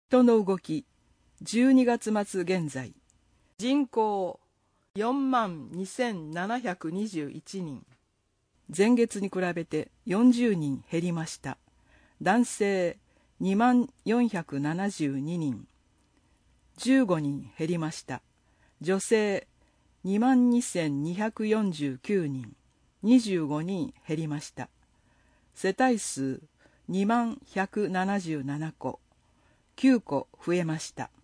人の動き、12月末現在、人口42,721人。前月に比べて40人減りました。男性2472人。15人減りました。女性22,249人。25人減りました。世帯数2177戸。9戸増えました。